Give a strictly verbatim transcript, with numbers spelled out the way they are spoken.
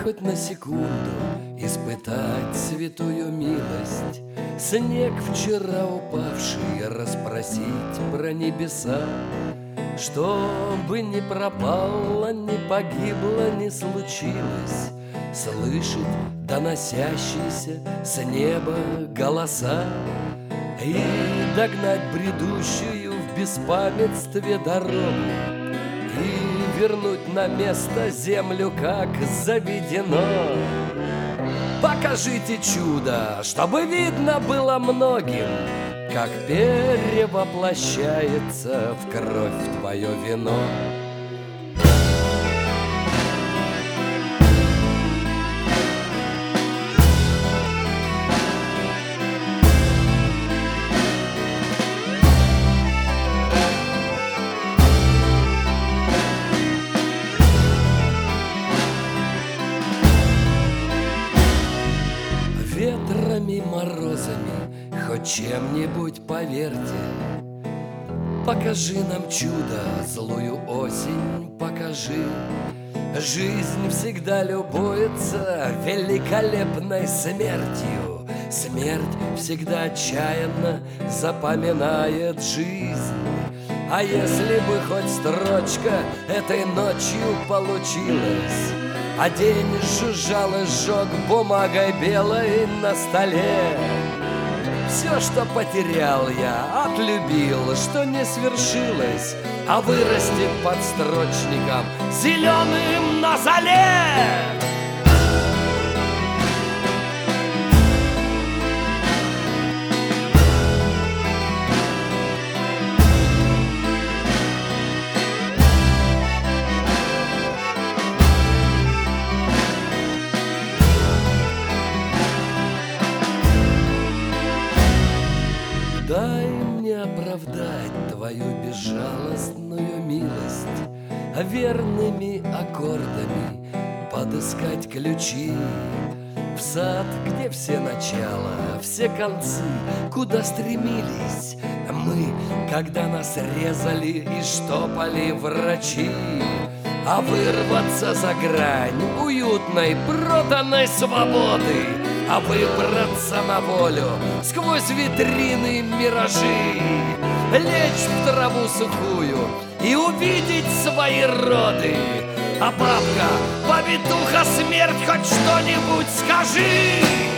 хоть на секунду испытать святую милость, снег вчера упавший расспросить про небеса, чтобы не пропало, не погибло, не случилось, слышать доносящиеся с неба голоса и догнать бредущую в беспамятстве дорогу и вернуть на место землю, как заведено. Покажите чудо, чтобы видно было многим, как перевоплощается в кровь твое вино. Ветрами, морозами, хоть чем-нибудь поверьте, покажи нам чудо, злую осень покажи. Жизнь всегда любуется великолепной смертью, смерть всегда отчаянно запоминает жизнь. А если бы хоть строчка этой ночью получилась, а день жужжал и сжег бумагой белой на столе, все, что потерял я, отлюбил, что не свершилось, а вырастет под строчником зеленым на зале. Дай мне оправдать твою безжалостную милость, верными аккордами подыскать ключи в сад, где все начала, все концы, куда стремились мы, когда нас резали и штопали врачи. А вырваться за грань уютной, проданной свободы, а выбраться на волю сквозь витрины миражи, лечь в траву сухую и увидеть свои роды. А бабка, повитуха, смерть, хоть что-нибудь скажи!